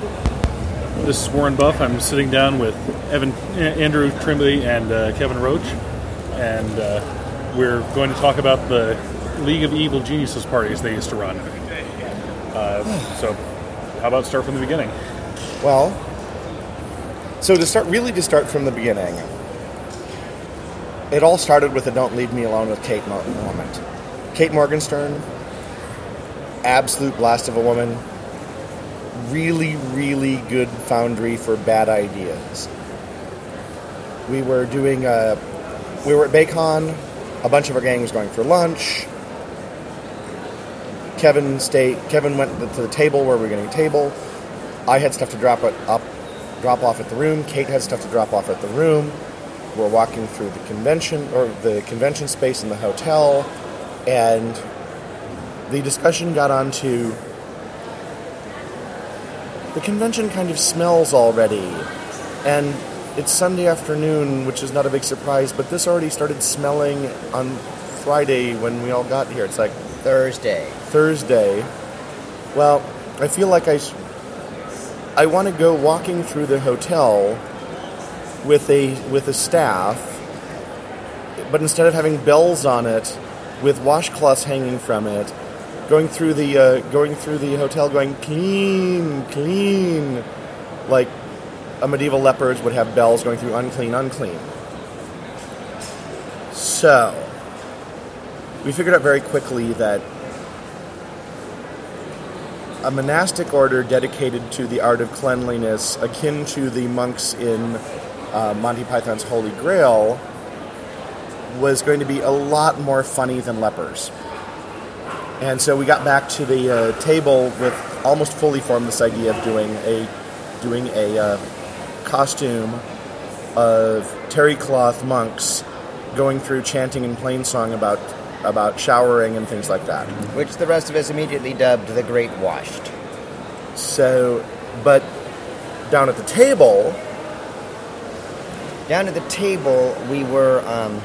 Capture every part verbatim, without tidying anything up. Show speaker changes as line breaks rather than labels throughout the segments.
This is Warren Buff. I'm sitting down with Evan, Andrew Trimley and uh, Kevin Roach, and uh, we're going to talk about the League of Evil Geniuses parties they used to run. Uh, so, how about start from the beginning?
Well, so to start, really to start from the beginning, it all started with a "Don't Leave Me Alone with Kate" moment. Kate Morgenstern, absolute blast of a woman. Really, really good foundry for bad ideas. We were doing a, we were at Baycon. A bunch of our gang was going for lunch. Kevin stayed. Kevin went to the table where we were getting a table. I had stuff to drop it up, drop off at the room. Kate had stuff to drop off at the room. We're walking through the convention or the convention space in the hotel, and the discussion got onto. The convention kind of smells already, and it's Sunday afternoon, which is not a big surprise, but this already started smelling on Friday when we all got here. It's like
Thursday.
Thursday. Well, I feel like I, I want to go walking through the hotel with a with a staff, but instead of having bells on it, with washcloths hanging from it, going through the uh, going through the hotel, going clean, clean, like a medieval lepers would have bells going through unclean, unclean. So we figured out very quickly that a monastic order dedicated to the art of cleanliness, akin to the monks in uh, Monty Python's Holy Grail, was going to be a lot more funny than lepers. And so we got back to the uh, table with almost fully formed this idea of doing a doing a uh, costume of terry cloth monks going through chanting and plain song about about showering and things like that.
Which the rest of us immediately dubbed the Great Washed.
So, but down at the table...
Down at the table, we were... Um,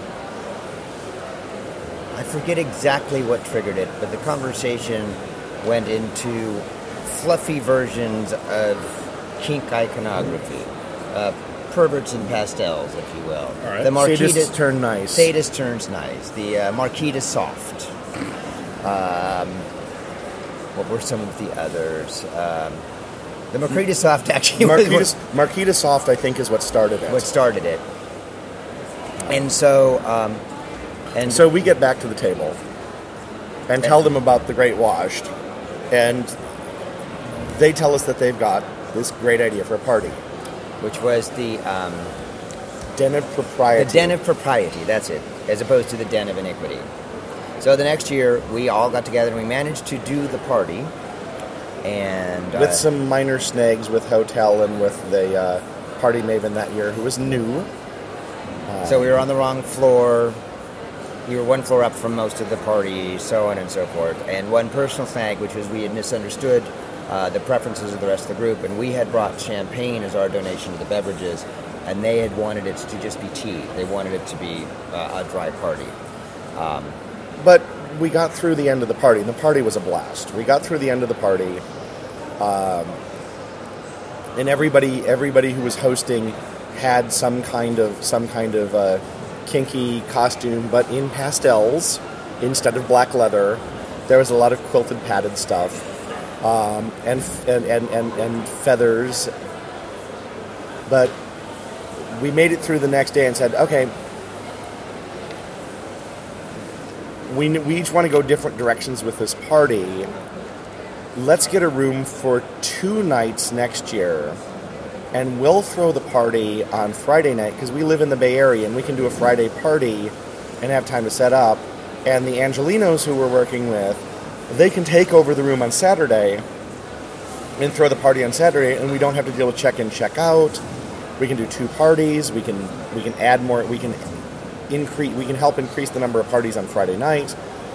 I forget exactly what triggered it, but the conversation went into fluffy versions of kink iconography. Uh, perverts in pastels, if you will.
All right.
The Marquis
Sadists turn nice.
Sadist turns nice. The uh, Marquis de Soft. Um, what were some of the others? Um, the Marquis de Soft actually
Marquis
was...
de, Marquis de Soft, I think, is what started it.
What started it. And so... Um, And
so we get back to the table and tell them about the Great Washed, and they tell us that they've got this great idea for a party.
Which was the... Um,
Den of Propriety.
The Den of Propriety, that's it, as opposed to the Den of Iniquity. So the next year, we all got together and we managed to do the party, and...
With
uh,
some minor snags with Hotel and with the uh, party maven that year, who was new.
Uh, so we were on the wrong floor... We were one floor up from most of the party, so on and so forth. And one personal snag, which was we had misunderstood uh, the preferences of the rest of the group, and we had brought champagne as our donation to the beverages, and they had wanted it to just be tea. They wanted it to be uh, a dry party. Um,
but we got through the end of the party, and the party was a blast. We got through the end of the party, um, and everybody, everybody who was hosting had some kind of some kind of. Uh, kinky costume, but in pastels instead of black leather. There was a lot of quilted padded stuff, um, and, and, and, and, and feathers. But we made it through the next day and said, okay, we, we each want to go different directions with this party. Let's get a room for two nights next year, and we'll throw the party on Friday night, because we live in the Bay Area, and we can do a Friday party and have time to set up. And the Angelinos who we're working with, they can take over the room on Saturday and throw the party on Saturday, and we don't have to deal with check-in, check-out. We can do two parties. We can we can add more. We can increase. We can help increase the number of parties on Friday night.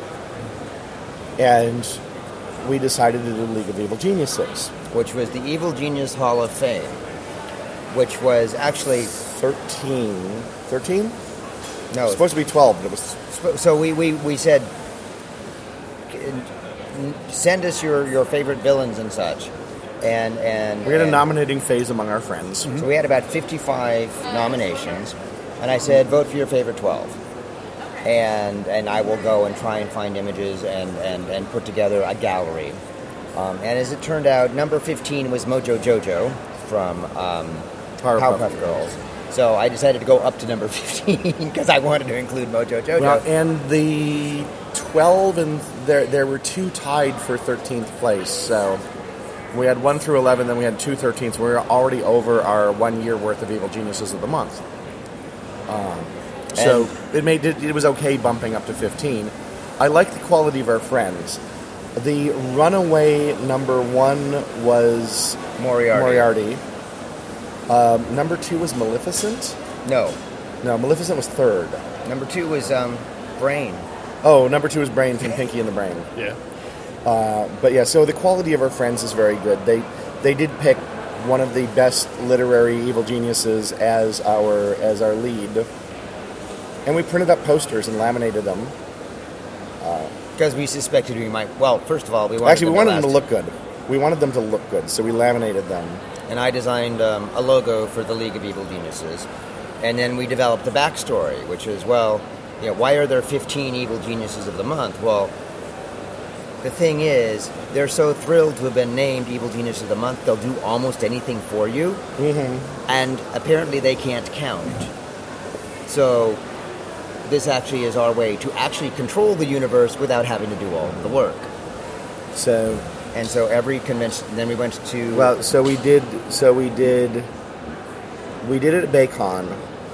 And we decided to do League of Evil Geniuses,
which was the Evil Genius Hall of Fame. Which was actually
thirteen. Thirteen?
No,
it was supposed to be twelve, but it was.
So we, we, we said, send us your, your favorite villains and such. And and
We had a
and-
nominating phase among our friends.
So we had about fifty-five nominations, and I said, vote for your favorite twelve. And and I will go and try and find images and, and, and put together a gallery. Um, and as it turned out, number fifteen was Mojo Jojo from um,
Powerpuff
Powerpuff Girls. So I decided to go up to number fifteen because I wanted to include Mojo Jojo.
Well, and the twelve, and there there were two tied for thirteenth place. So we had one through eleven, then we had two thirteenths. We were already over our one year worth of Evil Geniuses of the Month. Um, so it made it, it was okay bumping up to fifteen. I like the quality of our friends. The runaway number one was
Moriarty.
Moriarty. Um, number two was Maleficent.
No.
No, Maleficent was third.
Number two was um, Brain.
Oh, number two was Brain from Pinky and the Brain.
Yeah.
Uh, but yeah, so the quality of our friends is very good. They they did pick one of the best literary evil geniuses as our as our lead, and we printed up posters and laminated them.
Because we suspected we might... Well, first of all, we wanted
Actually, we
them
wanted them to
last.
look good. We wanted them to look good, so we laminated them.
And I designed um, a logo for the League of Evil Geniuses. And then we developed the backstory, which is, well, you know, why are there fifteen Evil Geniuses of the Month? Well, the thing is, they're so thrilled to have been named Evil Genius of the Month, they'll do almost anything for you.
Mm-hmm.
And apparently they can't count. So this actually is our way to actually control the universe without having to do all of the work.
So,
And so every convention, then we went to...
well, so we did. So we did. We did it at Baycon,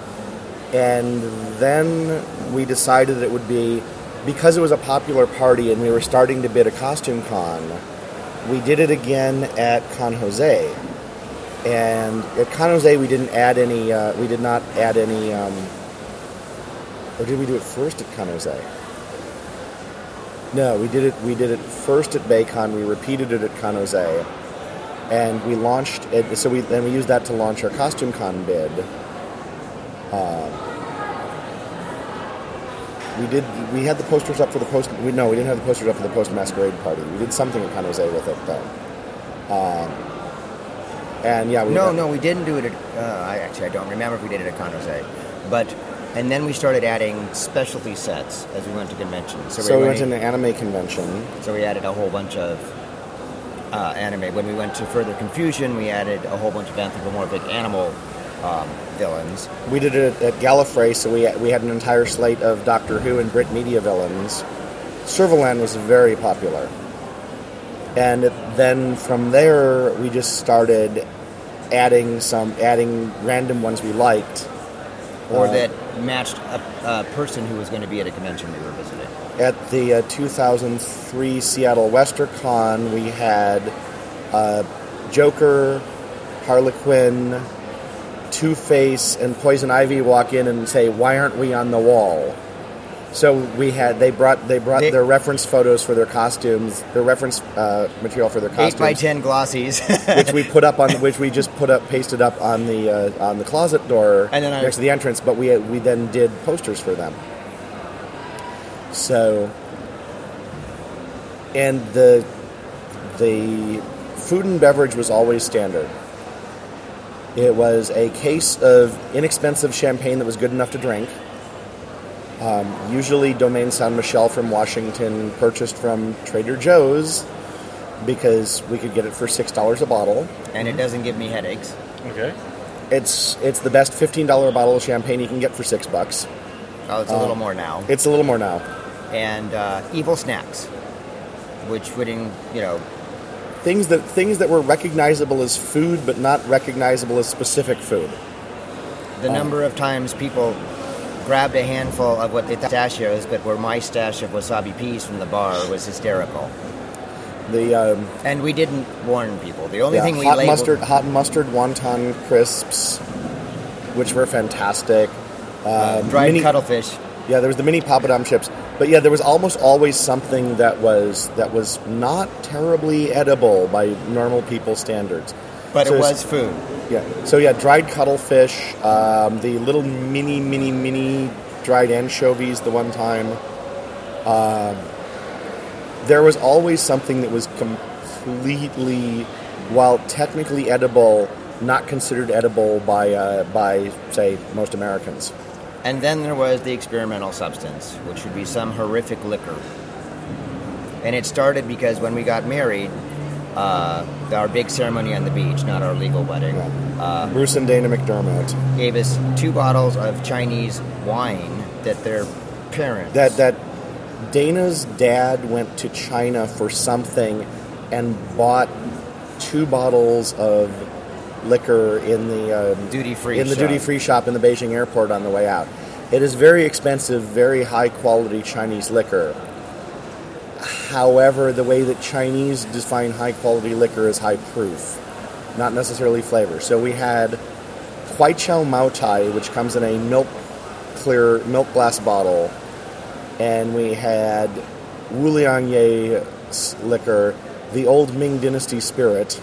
and then we decided it would be, because it was a popular party and we were starting to bid a costume con. We did it again at Con Jose, and at Con Jose we didn't add any. Uh, we did not add any. Um, or did we do it first at Con Jose? No, we did it. We did it first at Baycon. We repeated it at Con Jose, and we launched it. So we then we used that to launch our costume con bid. Uh, we did. We had the posters up for the post. We no, we didn't have the posters up for the post masquerade party. We did something at Con Jose with it though. Um, and yeah, we
No, no, we didn't do it at... Uh, I actually, I don't remember if we did it at Con Jose. But... And then we started adding specialty sets as we went to conventions.
So, we went to
running-
an anime convention.
So we added a whole bunch of uh, anime. When we went to Further Confusion, we added a whole bunch of anthropomorphic animal um, villains.
We did it at Gallifrey, so we we had an entire slate of Doctor Who and Brit Media villains. Servalan was very popular. And then from there, we just started adding some, adding random ones we liked.
Or
Uh,
that matched a, a person who was going to be at a convention we were visiting.
At the uh, two thousand three Seattle WesterCon, we had uh, Joker, Harlequin, Two-Face, and Poison Ivy walk in and say, "Why aren't we on the wall?" So we had they brought they brought
They-
their reference photos for their costumes, their reference uh, material for their costumes,
Eight by ten glossies.
which we put up on, which we just put up, pasted up on the uh, on the closet door
And then I-
next to the entrance. But we we then did posters for them. So, and the the food and beverage was always standard. It was a case of inexpensive champagne that was good enough to drink. Um, usually Domaine Saint Michel from Washington, purchased from Trader Joe's because we could get it for six dollars a bottle.
And it doesn't give me headaches.
Okay.
It's it's the best fifteen dollar bottle of champagne you can get for six bucks.
Oh, it's a little more now.
It's a little more now.
And uh, Evil Snacks, which would, in, you know,
Things that things that were recognizable as food, but not recognizable as specific food.
the number of times people grabbed a handful of what they thought pistachios, but were my stash of wasabi peas from the bar, was hysterical.
The um,
And we didn't warn people. The only
yeah,
thing we
hot
labeled...
mustard, hot mustard wonton crisps, which were fantastic. Uh,
dried
mini-
cuttlefish.
Yeah, there was the mini papadum chips, but yeah, there was almost always something that was that was not terribly edible by normal people standards.
But
So
it
it's-
was food.
Yeah. So yeah, dried cuttlefish, um, the little mini, mini, mini dried anchovies. The one time, um, there was always something that was completely while technically edible, not considered edible by uh, by say most Americans.
And then there was the experimental substance, which would be some horrific liquor. And it started because when we got married, uh, our big ceremony on the beach, not our legal wedding,
Yeah.
uh,
Bruce and Dana McDermott.
gave us two bottles of Chinese wine that their parents...
That that Dana's dad went to China for something and bought two bottles of liquor in the um,
Duty-free
in the
shop.
duty free shop in the Beijing airport on the way out. It is very expensive, very high quality Chinese liquor. However, the way that Chinese define high quality liquor is high proof, not necessarily flavor. So we had Kwai Chow Mao Tai, which comes in a milk clear milk glass bottle, and we had Wu Liang Ye liquor, the old Ming Dynasty spirit,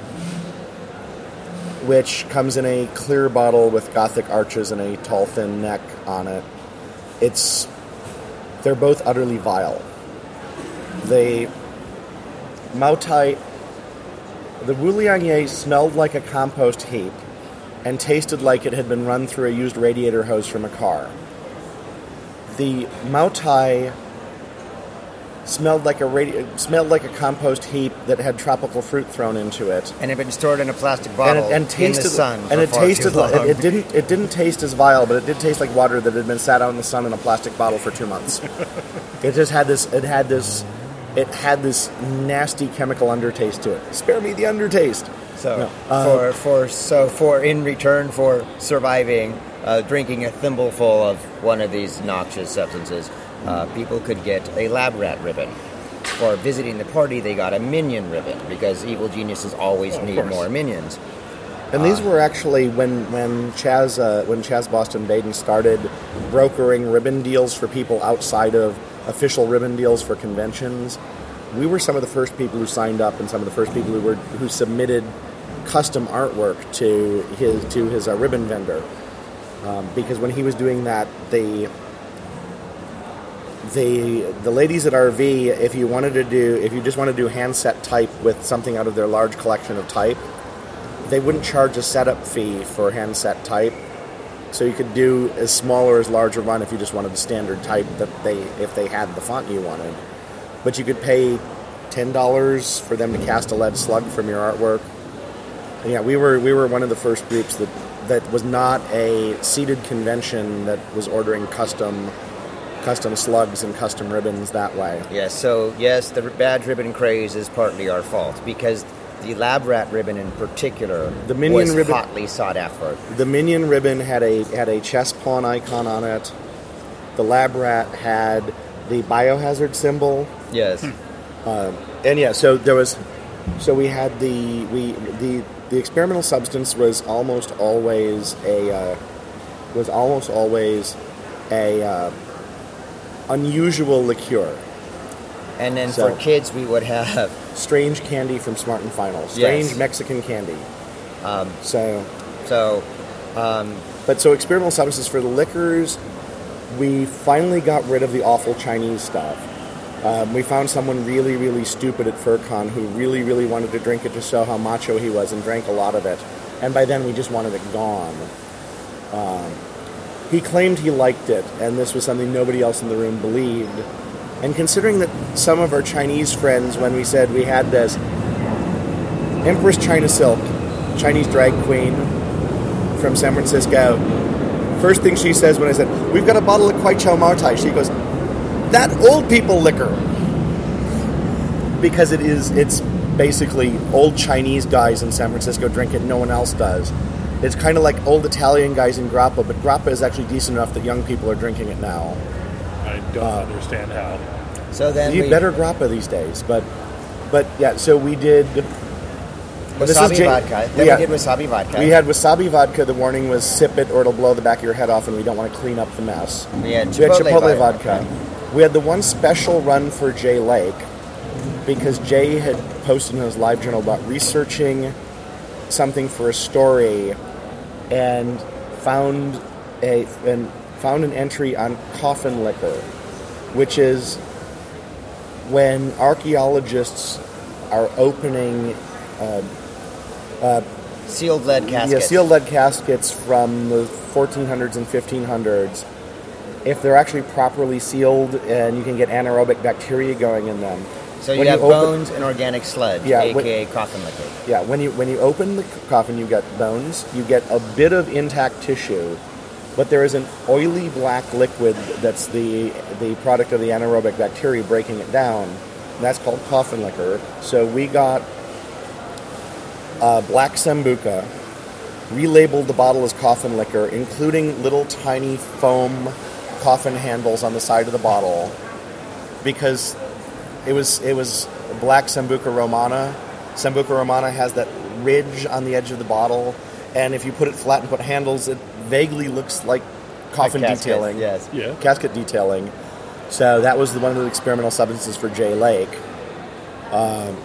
which comes in a clear bottle with Gothic arches and a tall, thin neck on it. It's they're both utterly vile. The Mao Tai, the Wu Liang Ye smelled like a compost heap and tasted like it had been run through a used radiator hose from a car. The Mao Tai smelled like a radi- smelled like a compost heap that had tropical fruit thrown into it,
And it had been stored in a plastic bottle
and it, and tasted
in the sun
and
for
it
far
tasted
too
like,
long.
it, it didn't it didn't taste as vile, but it did taste like water that had been sat out in the sun in a plastic bottle for two months. It just had this it had this it had this nasty chemical undertaste to it. Spare me the undertaste.
So
No. Uh,
for for so for in return for surviving, uh, drinking a thimbleful of one of these noxious substances, uh, people could get a lab rat ribbon. For visiting the party, they got a minion ribbon because evil geniuses always need
course.
more minions.
And these were actually when when Chaz uh, when Chaz Boston Baden started brokering ribbon deals for people outside of official ribbon deals for conventions. We were some of the first people who signed up, and some of the first people who were who submitted custom artwork to his to his uh, ribbon vendor. Um, because when he was doing that, the the the ladies at R V, if you wanted to do if you just want to do hand set type with something out of their large collection of type, they wouldn't charge a setup fee for hand set type. So you could do as small or as large a run if you just wanted the standard type that they if they had the font you wanted. But you could pay ten dollars for them to cast a lead slug from your artwork. And yeah, we were we were one of the first groups that, that was not a seated convention that was ordering custom custom slugs and custom ribbons that way.
Yes, so yes, the badge ribbon craze is partly our fault because the lab rat ribbon in particular
The minion
was
ribbon-
hotly sought after.
The minion ribbon had a had a chess pawn icon on it. The lab rat had the biohazard symbol.
Yes.
Um, and yeah, so there was, so we had the we the the experimental substance was almost always a uh, was almost always a uh, unusual liqueur.
And then
So-
for kids, we would have
Strange candy from Smart and Final. Strange
Yes.
Mexican candy.
um,
So,
so um,
but so experimental substances for the liquors, we finally got rid of the awful Chinese stuff. Um, we found someone really, really stupid at FurCon who really, really wanted to drink it to show how macho he was and drank a lot of it. And by then we just wanted it gone. Um, he claimed he liked it, and this was something nobody else in the room believed. And considering that some of our Chinese friends, when we said we had this Empress China Silk, Chinese drag queen from San Francisco, first thing she says when I said, we've got a bottle of Kwai Chow Mao Tai, she goes, that old people liquor. Because it is, it's basically old Chinese guys in San Francisco drink it, no one else does. It's kind of like old Italian guys in Grappa, but Grappa is actually decent enough that young people are drinking it now.
I don't
Uh,
understand how.
so then
You
we,
better Grappa these days, but but yeah. So we did this is
wasabi
Ja-
vodka. Then
yeah.
we did wasabi vodka.
We had wasabi vodka. The warning was sip it or it'll blow the back of your head off, and we don't want to clean up the mess.
We had
We had
Chipotle
Chipotle
vodka.
vodka. We had the one special run for Jay Lake because Jay had posted in his live journal about researching something for a story and found a and found an entry on coffin liquor, which is when archaeologists are opening uh,
Sealed lead caskets.
Yeah, sealed lead caskets from the fourteen hundreds and fifteen hundreds. If they're actually properly sealed, and you can get anaerobic bacteria going in them.
So you
when
have
you open,
bones and organic sludge,
yeah,
aka
when,
coffin liquor.
Yeah, when you when you open the coffin, you get bones. You get a bit of intact tissue, but there is an oily black liquid that's the the product of the anaerobic bacteria breaking it down. And that's called coffin liquor. So we got uh, black Sambuca, relabeled the bottle as coffin liquor, including little tiny foam coffin handles on the side of the bottle, because it was it was black Sambuca Romana. Sambuca Romana has that ridge on the edge of the bottle, and if you put it flat and put handles, it vaguely looks like coffin
Like casket,
detailing.
yes.
Yeah.
Casket detailing. So that was the, one of the experimental substances for Jay Lake. Um,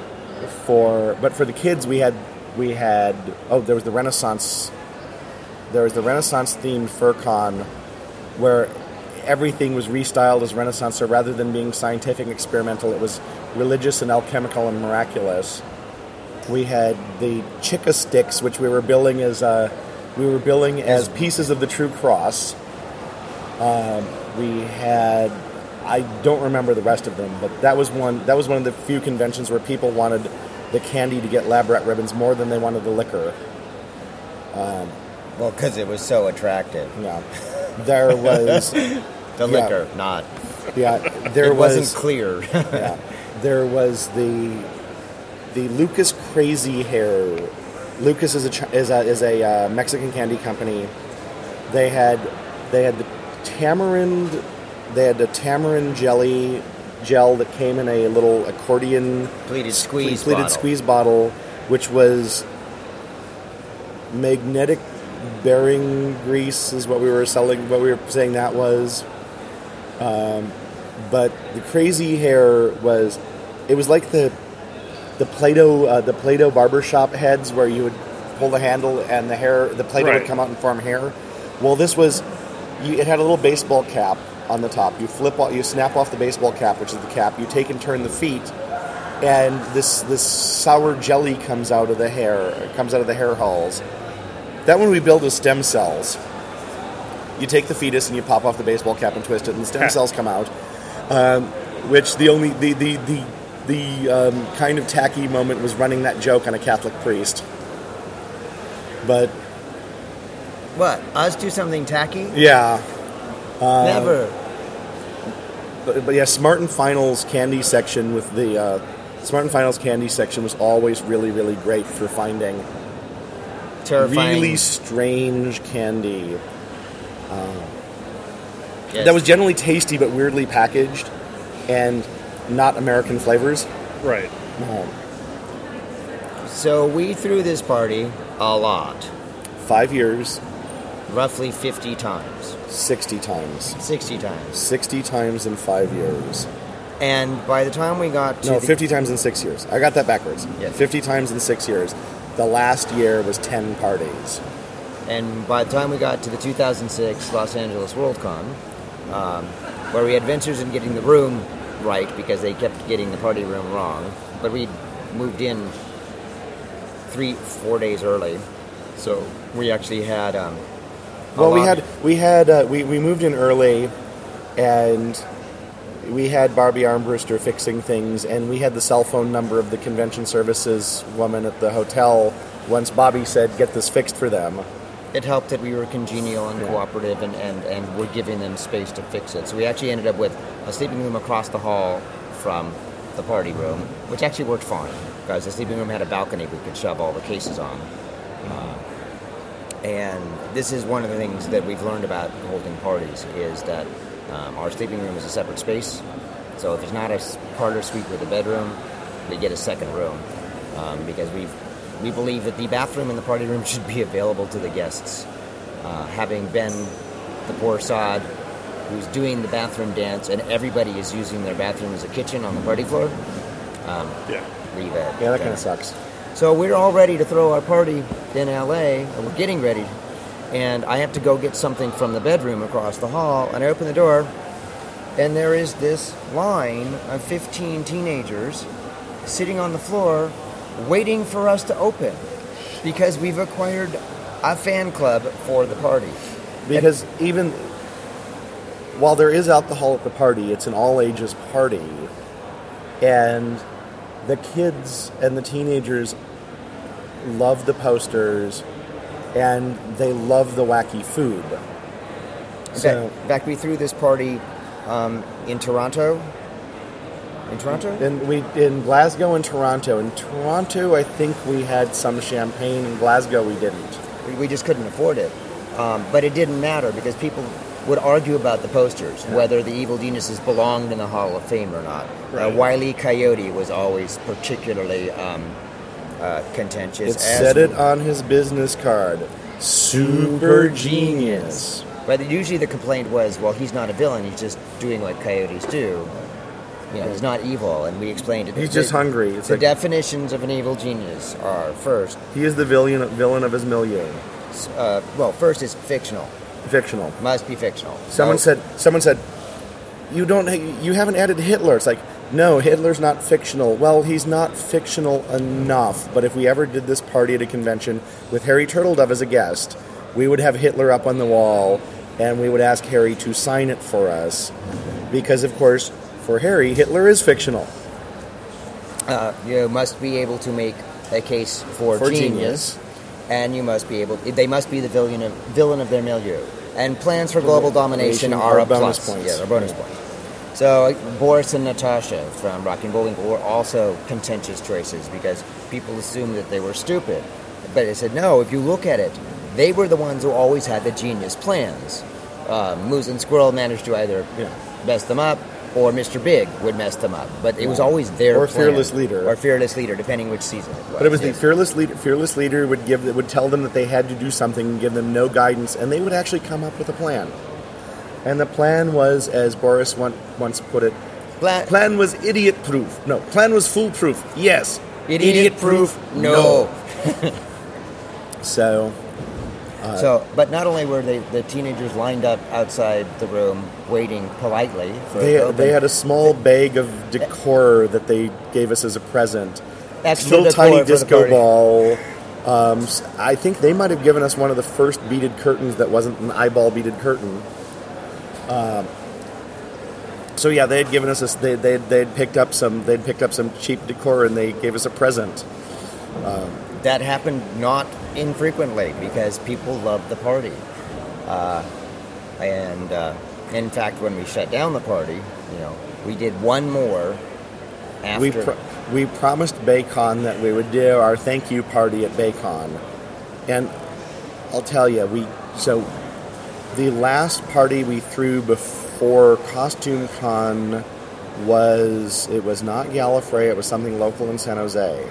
for but for the kids, we had we had oh there was the Renaissance. There was the Renaissance themed FurCon, where everything was restyled as Renaissance. So rather than being scientific and experimental, it was religious and alchemical and miraculous. We had the Chica sticks, which we were billing as uh, we were billing as pieces of the True Cross. Um, we had, I don't remember the rest of them, but that was one. That was one of the few conventions where people wanted the candy to get lab rat ribbons more than they wanted the liquor. Um,
Well, because it was so attractive.
yeah, there was
The
yeah,
liquor, not.
Yeah, there
it
was.
wasn't clear.
Yeah, there was the the Lucas Crazy Hair. Lucas is a Ch- is a is a uh, Mexican candy company. They had they had the tamarind. They had the tamarind jelly gel that came in a little accordion
Pleated squeeze
pleated
bottle.
squeeze bottle, which was magnetic bearing grease, is what we were selling. What we were saying that was. Um, but the Crazy Hair was, it was like the the Play-Doh uh, the Play-Doh barbershop heads where you would pull the handle and the hair, the Play-Doh
Right.
would come out and form hair. Well, this was, you, it had a little baseball cap on the top. You flip, off, you snap off the baseball cap, which is the cap. You take and turn the feet, and this this sour jelly comes out of the hair, comes out of the hair hulls. That one we build with stem cells. You take the fetus and you pop off the baseball cap and twist it, and the stem cells come out. Um, which the only the the the, the um, kind of tacky moment was running that joke on a Catholic priest. But
What? Us do something tacky?
yeah, uh,
Never.
but, but yeah, Smart and Finals candy section with the uh, Smart and Finals candy section was always really really great for finding
Terrifying.
really strange candy.
Yes.
That was generally tasty but weirdly packaged, and not American flavors.
Right.
Um,
So we threw this party a lot.
five years,
Roughly fifty times.
sixty times.
sixty times.
sixty times in five years.
And by the time we got to
No,
the,
fifty times in six years. I got that backwards.
Yes.
fifty times in six years. The last year was ten parties.
And by the time we got to the two thousand six Los Angeles Worldcon, um, where we had adventures in getting the room right because they kept getting the party room wrong, but we moved in three, four days early, so we actually had. Um, a
Well, we
lot-
had we had uh, we we moved in early, and we had Barbie Armbruster fixing things, and we had the cell phone number of the convention services woman at the hotel. Once Bobby said, "Get this fixed for them."
It helped that we were congenial and cooperative and, and, and were giving them space to fix it. So we actually ended up with a sleeping room across the hall from the party room, which actually worked fine because the sleeping room had a balcony we could shove all the cases on. Uh, and this is one of the things that we've learned about holding parties is that um, our sleeping room is a separate space. So if it's not a s- parlor suite with a bedroom, we get a second room um, because we've We believe that the bathroom in the party room should be available to the guests. Uh, having been the poor sod who's doing the bathroom dance and everybody is using their bathroom as a kitchen on the party floor, um,
Yeah.
leave it.
Yeah, that kind of sucks.
So we're all ready to throw our party in L A, or we're getting ready, and I have to go get something from the bedroom across the hall, and I open the door, and there is this line of fifteen teenagers sitting on the floor waiting for us to open. Because we've acquired a fan club for the party.
Because and, even while there is alcohol at the party, it's an all-ages party. And the kids and the teenagers love the posters, and they love the wacky food. So,
in fact, we threw this party um, in Toronto. In Toronto?
In, we, in Glasgow and Toronto. In Toronto, I think we had some champagne. In Glasgow, we didn't.
We, we just couldn't afford it. Um, but it didn't matter because people would argue about the posters, yeah. whether the Evil Geniuses belonged in the Hall of Fame or not.
Right.
Uh, Wile E. Coyote was always particularly um, uh, contentious.
It said it on his business card. Super genius.
But usually the complaint was, well, he's not a villain. He's just doing what coyotes do. You know, he's not evil, and we explained it.
He's the, just hungry.
It's the like, definitions of an evil genius are, first...
He is the villain, villain of his milieu.
Uh, well, first is fictional.
Fictional.
Must be fictional.
Someone
so,
said, someone said, you don't, you haven't added Hitler. It's like, no, Hitler's not fictional. Well, he's not fictional enough, but if we ever did this party at a convention with Harry Turtledove as a guest, we would have Hitler up on the wall, and we would ask Harry to sign it for us, because, of course, for Harry, Hitler is fictional.
Uh, you must be able to make a case for,
for
genius,
genius,
and you must be able. They must be the villain of, villain of their milieu. And plans for global domination are a
bonus
plus.
Points.
Yeah, they're bonus points. So Boris and Natasha from Rock and Bowling were also contentious choices because people assumed that they were stupid. But I said, no, if you look at it, they were the ones who always had the genius plans. Uh, Moose and Squirrel managed to either
yeah.
mess them up, or Mister Big would mess them up. But it was always their
or
plan.
Fearless Leader.
Or Fearless Leader, depending which season it was.
But it was
yes.
the Fearless Leader. Fearless Leader would give would tell them that they had to do something and give them no guidance, and they would actually come up with a plan. And the plan was, as Boris once put it,
plan,
plan was idiot-proof. No, plan was foolproof. Yes.
Idiot-proof? No.
no. so... Uh,
so, but not only were they the teenagers lined up outside the room waiting politely for
they,
it to open,
they had a small bag of decor that they gave us as a present.
Extra
little
decor
tiny
for
disco ball. Um, I think they might have given us one of the first beaded curtains that wasn't an eyeball beaded curtain. Um, so yeah, they had given us a, they they they'd picked up some they'd picked up some cheap decor and they gave us a present. Um,
that happened not infrequently because people loved the party, uh, and uh, in fact, when we shut down the party, you know, we did one more. After
we pro- we promised Baycon that we would do our thank you party at Baycon, and I'll tell you, we so the last party we threw before Costume Con was it was not Gallifrey, it was something local in San Jose.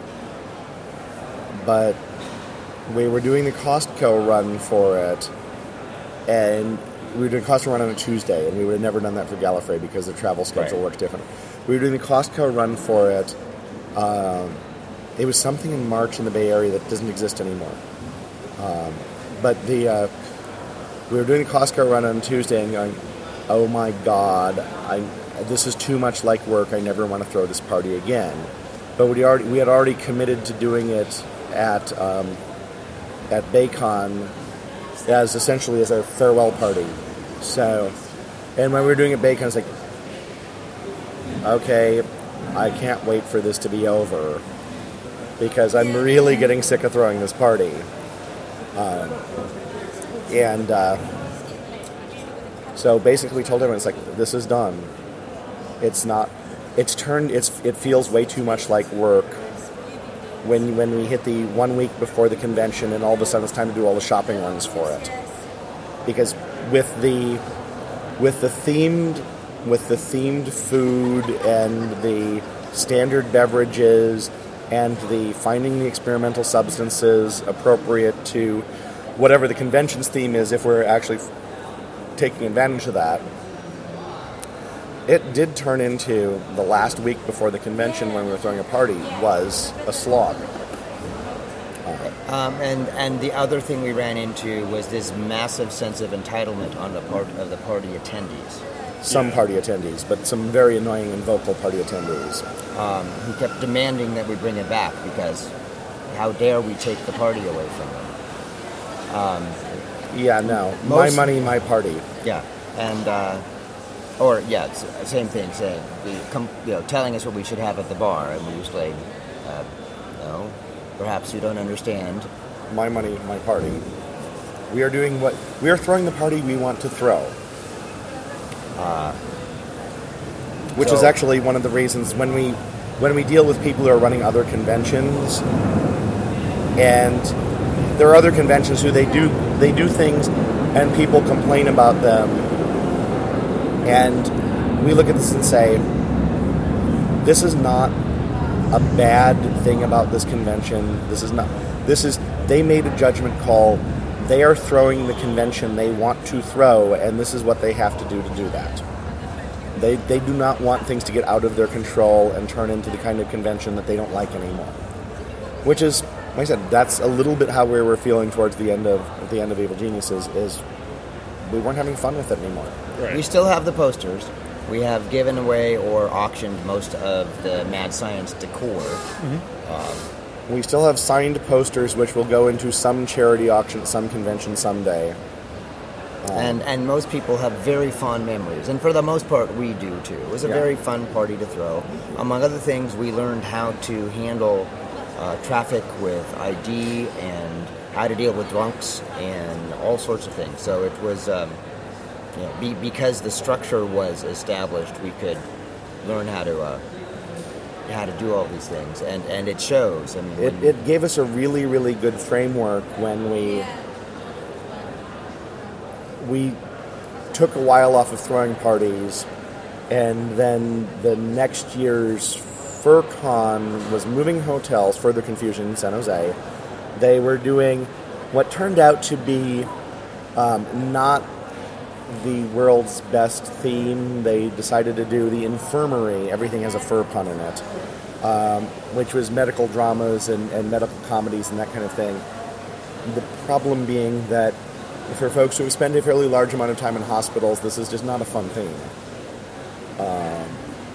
But we were doing the Costco run for it, and we were doing Costco run on a Tuesday, and we would have never done that for Gallifrey because the travel schedule
right.
works different. We were doing the Costco run for it. Um, it was something in March in the Bay Area that doesn't exist anymore. Um, but the uh, we were doing the Costco run on Tuesday and going, oh my God, I this is too much like work. I never want to throw this party again. But we already we had already committed to doing it at um, at Baycon as essentially as a farewell party. So, and when we were doing it at Baycon, it's like, okay, I can't wait for this to be over because I'm really getting sick of throwing this party. Um, and uh, so basically we told everyone, it's like, this is done. It's not, it's turned, it's it feels way too much like work when when we hit the one week before the convention and all of a sudden it's time to do all the shopping runs for it. Because with the with the themed with the themed food and the standard beverages and the finding the experimental substances appropriate to whatever the convention's theme is, if we're actually f- taking advantage of that, it did turn into the last week before the convention when we were throwing a party was a slog.
Um, and and the other thing we ran into was this massive sense of entitlement on the part of the party attendees.
Some party attendees, but some very annoying and vocal party attendees.
Um, who kept demanding that we bring it back because how dare we take the party away from them? Um,
yeah, no.
Most,
my money, my party.
Yeah, and uh, or yeah, it's the same thing. Saying, you know, telling us what we should have at the bar, and we just like, uh, no, perhaps you don't understand.
My money, my party. We are doing what we are throwing the party we want to throw. Uh, which
so,
is actually one of the reasons when we when we deal with people who are running other conventions, and there are other conventions who they do they do things and people complain about them, and we look at this and say, this is not a bad thing about this convention. This is not this is they made a judgment call. They are throwing the convention they want to throw, and this is what they have to do to do that. They they do not want things to get out of their control and turn into the kind of convention that they don't like anymore. Which is, like I said, that's a little bit how we were feeling towards the end of at the end of Evil Geniuses. Is we weren't having fun with it anymore.
Right. We still have the posters. We have given away or auctioned most of the Mad Science decor.
Mm-hmm.
Um,
We still have signed posters, which will go into some charity auction, some convention someday. Um,
and and most people have very fond memories, and for the most part, we do too. It was a
yeah.
very fun party to throw. Among other things, we learned how to handle uh, traffic with I D and how to deal with drunks and all sorts of things. So it was, um, you know, be, because the structure was established, we could learn how to. Uh, how to do all these things, and, and it shows. I mean,
it, it gave us a really, really good framework when we we took a while off of throwing parties, and then the next year's FurCon was moving hotels, further confusion in San Jose. They were doing what turned out to be um, not the world's best theme. They decided to do the infirmary. Everything has a fur pun in it, um, which was medical dramas and, and medical comedies and that kind of thing. The problem being that for folks who spend a fairly large amount of time in hospitals, this is just not a fun theme. Um,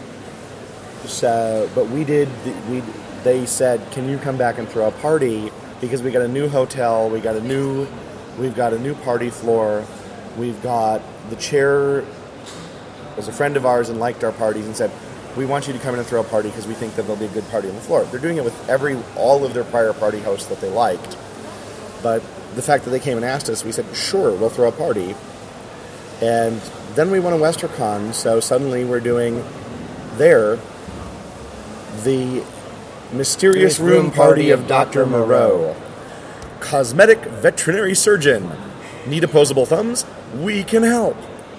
so, but we did. We they said, "Can you come back and throw a party?" Because we got a new hotel, we got a new, we've got a new party floor. We've got the chair was a friend of ours and liked our parties and said, we want you to come in and throw a party because we think that there'll be a good party on the floor. They're doing it with every all of their prior party hosts that they liked. But the fact that they came and asked us, we said, sure, we'll throw a party. And then we went to WesterCon, so suddenly we're doing there the mysterious room party of Doctor Moreau. Cosmetic veterinary surgeon. Need opposable thumbs? We can help.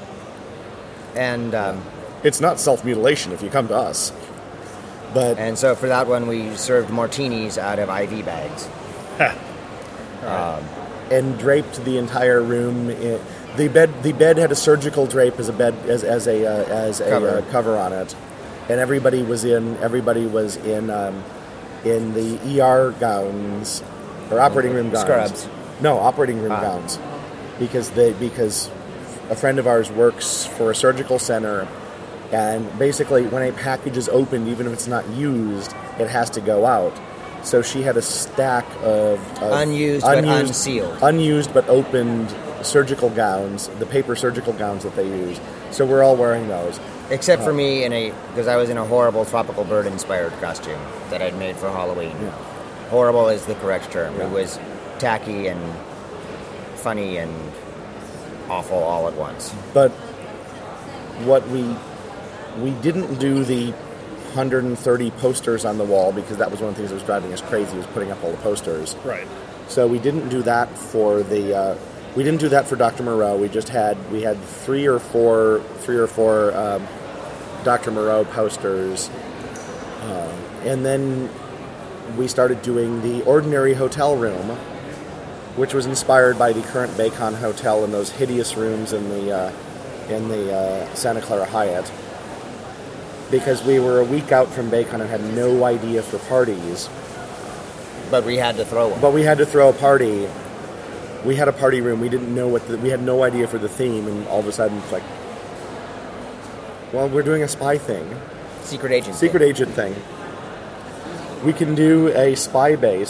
And um,
it's not self-mutilation if you come to us. But
and so for that one, we served martinis out of I V bags.
Right. Um, and draped the entire room. In, the bed, the bed had a surgical drape as a bed as as a uh, as a
cover.
Uh, cover on it, and everybody was in everybody was in um, in the E R gowns or operating room gowns.
Scrubs.
No, operating room
ah.
gowns. Because they because a friend of ours works for a surgical center, and basically when a package is opened, even if it's not used, it has to go out. So she had a stack of, of
unused,
unused
but unsealed,
unused but opened surgical gowns, the paper surgical gowns that they use. So we're all wearing those,
except
uh,
for me in a because I was in a horrible tropical bird inspired costume that I'd made for Halloween.
Yeah.
Horrible is the correct term.
Yeah.
It was tacky and funny and awful all at once.
But what we we didn't do the one hundred thirty posters on the wall because that was one of the things that was driving us crazy was putting up all the posters.
Right.
So we didn't do that for the uh, we didn't do that for Doctor Moreau. We just had we had three or four three or four um, Doctor Moreau posters, uh, and then we started doing the ordinary hotel room, which was inspired by the current Baycon Hotel and those hideous rooms in the uh, in the uh, Santa Clara Hyatt. Because we were a week out from Baycon and had no idea for parties.
But we had to throw one.
But we had to throw a party. We had a party room. We didn't know what the, we had no idea for the theme, and all of a sudden it's like, well, we're doing a spy thing.
Secret agent
Secret
thing.
agent thing. We can do a spy base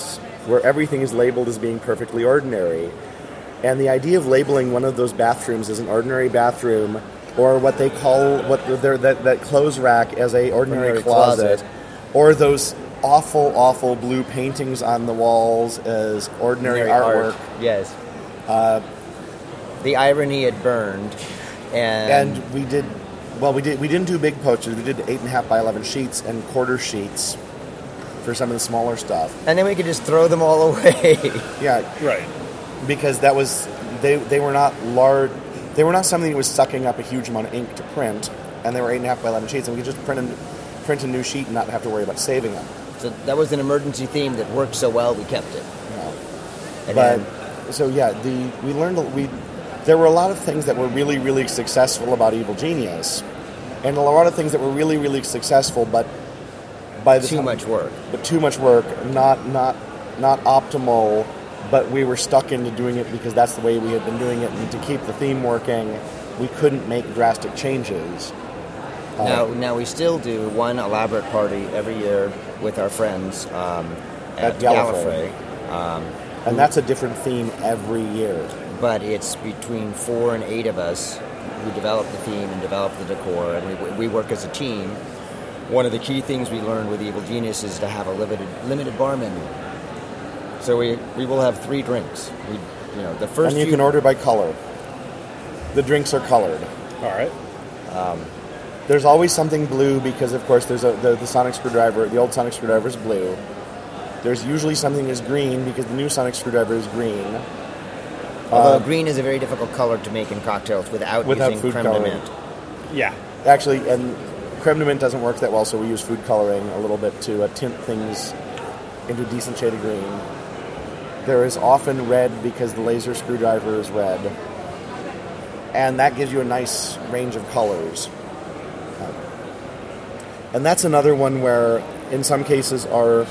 where everything is labeled as being perfectly ordinary. And the idea of labeling one of those bathrooms as an ordinary bathroom, or what they call what their that, that clothes rack as a ordinary,
Ordinary
closet,
closet.
or those awful, awful blue paintings on the walls as ordinary,
Ordinary
artwork.
art. Yes. Uh, the irony had burned, and,
And we did, well, we did we didn't do big posters. We did eight and a half by eleven sheets and quarter sheets for some of the smaller stuff.
and then we could just throw them all away.
Yeah,
Right.
because that was they they were not large. They were not something that was sucking up a huge amount of ink to print, and they were eight and a half by eleven sheets, and we could just print a, print a new sheet and not have to worry about saving them.
So that was an emergency theme that worked so well, we kept it.
You know.
And
But
then,
so yeah, the we learned we there were a lot of things that were really really successful about Evil Genius, and a lot of things that were really really successful, but by the
too
time,
much work.
but too much work, not not not optimal. But we were stuck into doing it because that's the way we had been doing it, and to keep the theme working, we couldn't make drastic changes.
Now, now we still do one elaborate party every year with our friends um, at,
At Gallifrey.
Gallifrey. Um,
And that's a different theme every year.
but it's between four and eight of us who develop the theme and develop the decor, and we, we work as a team. One of the key things we learned with Evil Genius is to have a limited limited bar menu. So we we will have three drinks. We, you know, the first
And you
few,
can order by color. The drinks are colored.
All right.
There's always something blue because, of course, there's a the, the sonic screwdriver. The old sonic screwdriver is blue. There's usually something is green because the new sonic screwdriver is green.
although
uh,
green is a very difficult color to make in cocktails without,
Without
using
food
creme de
coloring.
menthe.
Yeah.
Actually, and creme de menthe doesn't work that well, so we use food coloring a little bit to uh, tint things into a decent shade of green. There is often red because the laser screwdriver is red, and that gives you a nice range of colors. Uh, and that's another one where, in some cases, our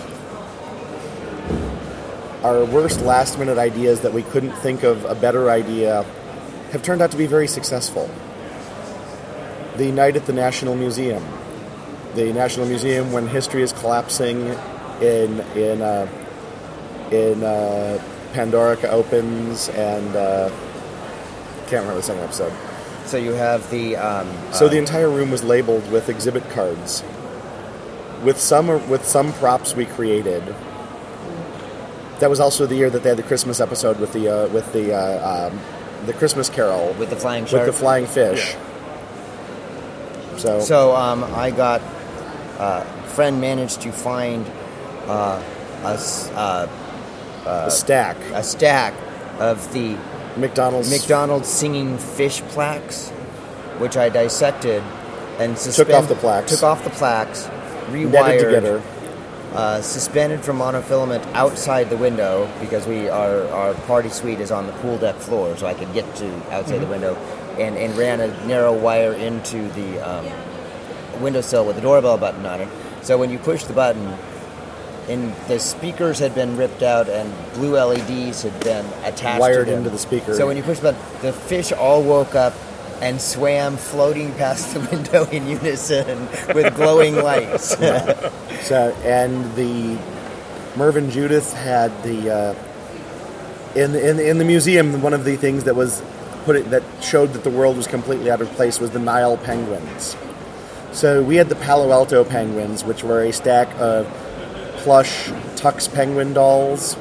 our worst last-minute ideas that we couldn't think of a better idea have turned out to be very successful. The night at the National Museum. The National Museum, when history is collapsing in in uh, in uh, Pandorica opens, and uh, can't remember the second episode.
So you have the um,
So
uh,
the entire room was labeled with exhibit cards, with some with some props we created. That was also the year that they had the Christmas episode with the uh, with the uh, um, the Christmas Carol
with the flying
with
shark.
the flying fish. So,
So um, I got uh, friend managed to find uh, a, s- uh,
a stack
a stack of the
McDonald's
McDonald's singing fish plaques, which I dissected and suspend-
off the plaques.
Took off the plaques,
netted
rewired,
together.
uh, suspended from monofilament outside the window because we our our party suite is on the pool deck floor, so I could get to outside the window, and, and ran a narrow wire into the um, windowsill with the doorbell button on it. So when you push the button, and the speakers had been ripped out and blue L E Ds had been attached
Wired
to them.
into the speaker.
So when you push the button, the fish all woke up and swam floating past the window in unison with glowing lights.
So, and the Mervyn Judith had the uh, in in in the museum. One of the things that was put it, that showed that the world was completely out of place was the Nile penguins. So we had the Palo Alto penguins, which were a stack of plush Tux penguin dolls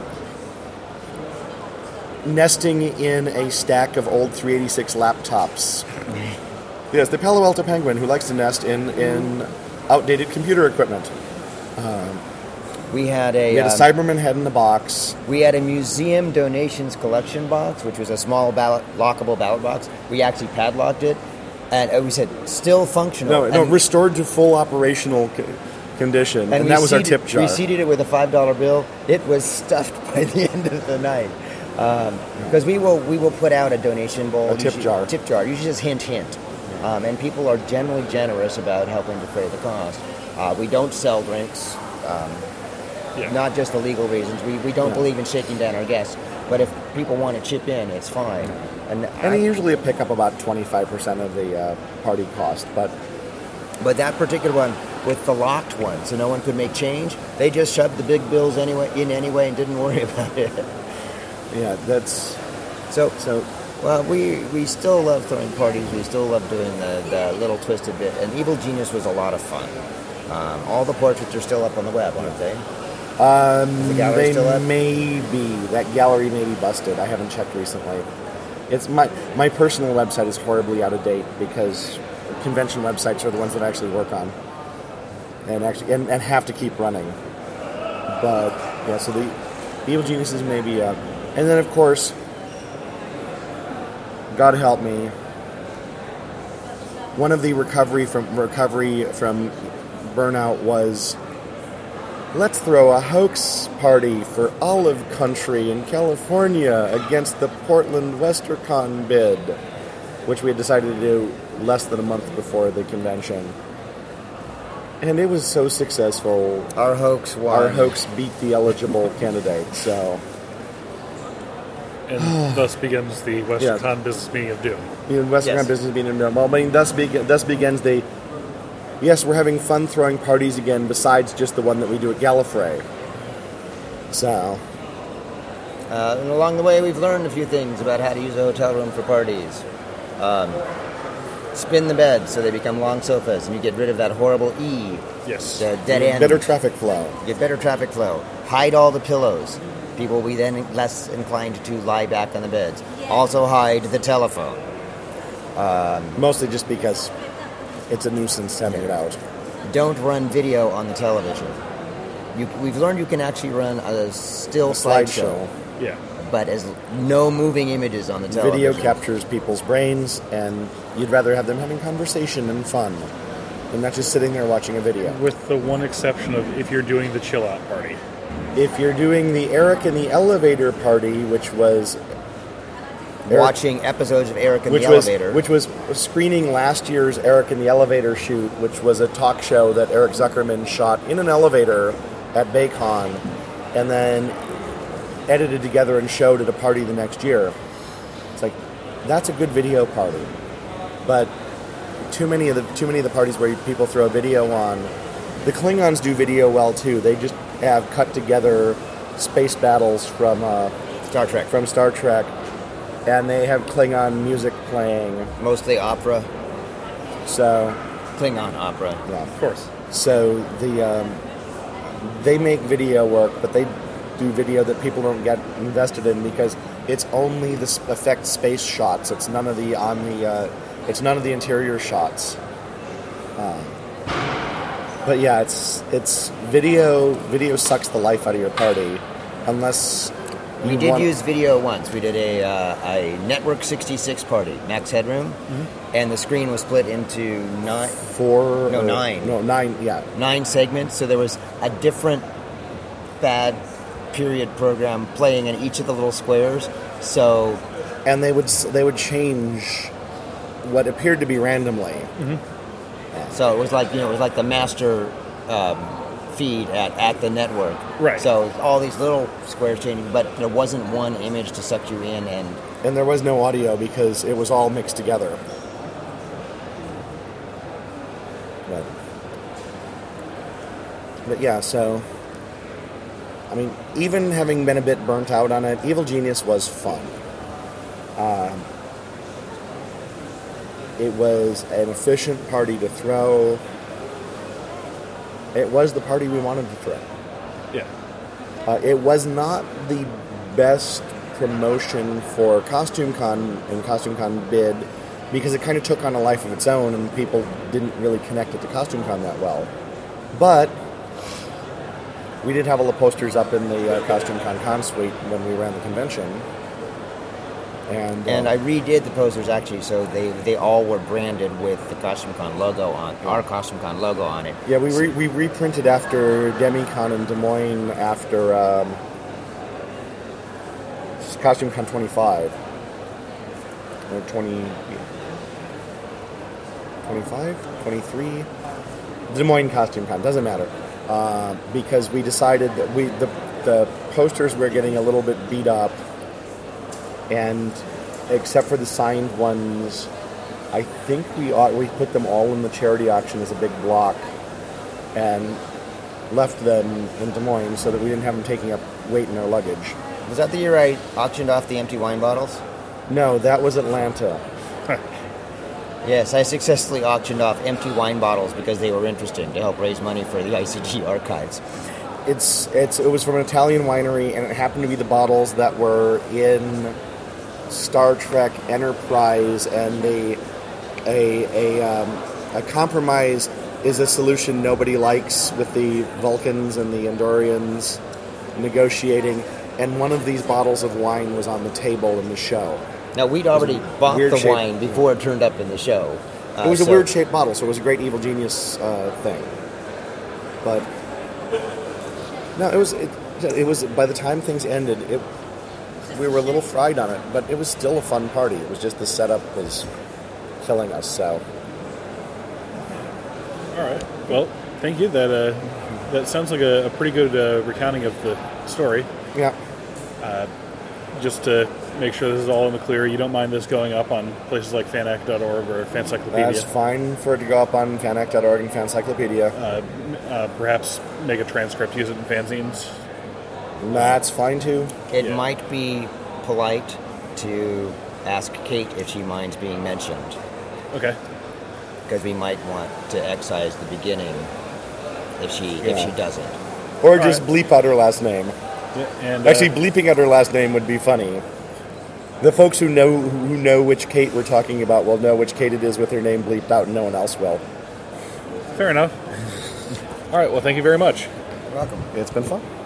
nesting in a stack of old three eighty-six laptops. Yes, the Palo Alto penguin who likes to nest in, in outdated computer equipment.
we had a
We had a
um,
Cyberman head in the box.
we had a museum donations collection box, which was a small ballot, lockable ballot box. We actually padlocked it, and uh, we said still functional.
No, no,
and,
restored to full operational co- condition, and,
we
that was our
seated-
tip jar.
We seated it with a five dollar bill. It was stuffed by the end of the night. Because we will we will put out a donation bowl,
A tip
usually-
jar.
tip jar, usually just hint hint, um, and people are generally generous about helping defray the cost. Uh, we don't sell drinks, um,
Yeah.
not just for legal reasons. We we don't
Yeah.
believe in shaking down our guests, but if people want to chip in, it's fine. And,
and
I,
they usually pick up about twenty-five percent of the uh, party cost, but
but that particular one, with the locked one, so no one could make change. They just shoved the big bills anyway in anyway and didn't worry about it.
Yeah, that's
so
so.
Well, we we still love throwing parties. We still love doing the, the little twisted bit. And Evil Genius was a lot of fun. Um, all the portraits are still up on the web, aren't they?
Um,
the gallery
they
still up?
may be. That gallery may be busted. I haven't checked recently. It's my my personal website is horribly out of date because convention websites are the ones that I actually work on and actually and, and have to keep running. But yeah, so the Evil Geniuses may be up, and then of course, God help me, one of the recovery from recovery from burnout was, let's throw a hoax party for Olive Country in California against the Portland WesterCon bid, which we had decided to do less than a month before the convention. And it was so successful.
Our hoax won.
Our hoax beat the eligible candidate, so...
And thus begins the WesterCon
Yeah.
business being of doom.
The WesterCon
Yes.
business being done. Well, I mean, thus, be- thus begins the... Yes, we're having fun throwing parties again, besides just the one that we do at Gallifrey. So...
Uh, and along the way, we've learned a few things about how to use a hotel room for parties. Um, spin the beds so they become long sofas, and you get rid of that horrible E,
Yes.
the dead end.
Better traffic flow.
You get better traffic flow. Hide all the pillows. People will be then less inclined to lie back on the beds. Also hide the telephone.
Mostly just because it's a nuisance having it out.
Don't run video on the television. You, we've learned you can actually run a still slideshow,
Yeah.
but as no moving images on the television.
Video captures people's brains, and you'd rather have them having conversation and fun than not just sitting there watching a video.
With the one exception of if you're doing the chill out party.
If you're doing the Eric in the Elevator party, which was Eric-
Watching episodes of Eric in
which
the
was
Elevator.
which was screening last year's Eric in the Elevator shoot, which was a talk show that Eric Zuckerman shot in an elevator at BayCon, and then edited together and showed at a party the next year. It's like, that's a good video party, but too many of the too many of the parties where people throw a video on. The Klingons do video well too. They just have cut together space battles from uh,
Star Trek.
from Star Trek, and they have Klingon music playing.
Mostly opera.
So,
Klingon opera.
yeah.
Of course.
So the um, they make video work, but they do video that people don't get invested in because it's only the s- effect space shots. It's none of the on the. Uh, it's none of the interior shots. Um, but yeah, it's it's video. Video sucks the life out of your party, unless
We
you
did
want-
use video once. We did a uh, a Network sixty-six party, Max Headroom,
Mm-hmm.
and the screen was split into nine
four.
No,
or-
nine.
No, nine. Yeah,
nine segments. So there was a different bad period program playing in each of the little squares. So
and they would s- they would change what appeared to be randomly.
so it was like you know it was like the master um, feed at, at the network.
Right.
So all these little squares changing, but there wasn't one image to suck you in and.
And there was no audio because it was all mixed together. But, but yeah, so... I mean, even having been a bit burnt out on it, Evil Genius was fun. Um, it was an efficient party to throw. It was the party we wanted to throw.
Yeah.
Uh, it was not the best promotion for Costume Con and Costume Con bid because it kind of took on a life of its own and people didn't really connect it to Costume Con that well. But we did have all the posters up in the uh, Costume Con con suite when we ran the convention. And, uh,
And I redid the posters actually, so they, they all were branded with the CostumeCon logo on our CostumeCon logo on it.
yeah, we re- we reprinted after DemiCon in Des Moines after um, Costume Con twenty-five. Or twenty... twenty-five? twenty-three? Des Moines Costume Con, doesn't matter. Uh, because we decided that we the, the posters were getting a little bit beat up, and except for the signed ones, I think we ought, we put them all in the charity auction as a big block, and left them in Des Moines so that we didn't have them taking up weight in our luggage.
Was that the year I auctioned off the empty wine bottles?
No, that was Atlanta.
Yes, I successfully auctioned off empty wine bottles because they were interesting to help raise money for the I C G archives.
It's it's it was from an Italian winery, and it happened to be the bottles that were in Star Trek Enterprise, and they a a um, a compromise is a solution nobody likes with the Vulcans and the Andorians negotiating, and one of these bottles of wine was on the table in the show.
Now, we'd already bought the
shape.
wine before it turned up in the show. Uh,
It was a
so-
weird shaped bottle, so it was a great Evil Genius uh, thing. But no, it was it, it was by the time things ended, it we were a little fried on it, but it was still a fun party. It was just the setup was killing us. So
All right. Well, thank you. That uh, that sounds like a, a pretty good uh, recounting of the story.
yeah,
Just to make sure this is all in the clear, you don't mind this going up on places like fanac dot org or Fancyclopedia.
that's fine for it to go up on fanac dot org and Fancyclopedia.
Uh, uh, perhaps make a transcript, use it in fanzines.
That's fine too.
It
Yeah.
might be polite to ask Kate if she minds being mentioned,
Okay.
because we might want to excise the beginning if she if
Yeah.
she doesn't.
Or just bleep out her last name.
Yeah, and uh,
Actually, bleeping out her last name would be funny. The folks who know who know which Kate we're talking about will know which Kate it is with her name bleeped out, and no one else will.
fair enough. All right. Well, thank you very much.
You're welcome.
It's been fun.